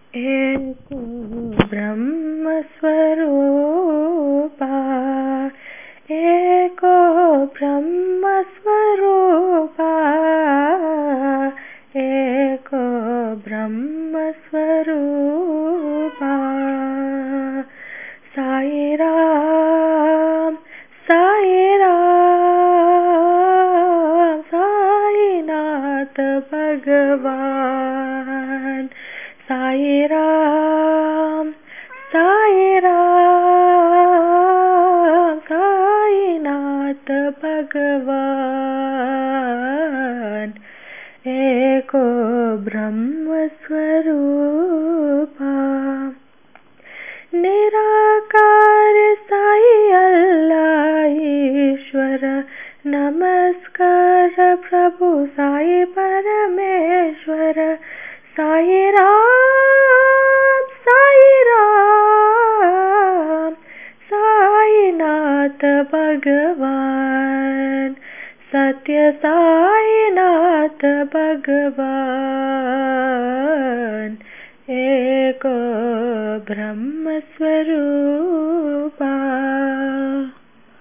एको ब्रह्मस्वरूपा एको ब्रह्मस्वरूपा एको ब्रह्मस्वरूपा साई राम साईनाथ भगवान साई राम साईनाथ भगवान एको ब्रह्मस्वरूपा निराकार साई अल्लाह ईश्वर नमस्कार प्रभु साई परमेश्वर साई राम साईनाथ भगवान सत्य साईनाथ भगवान एको ब्रह्मस्वरूपा।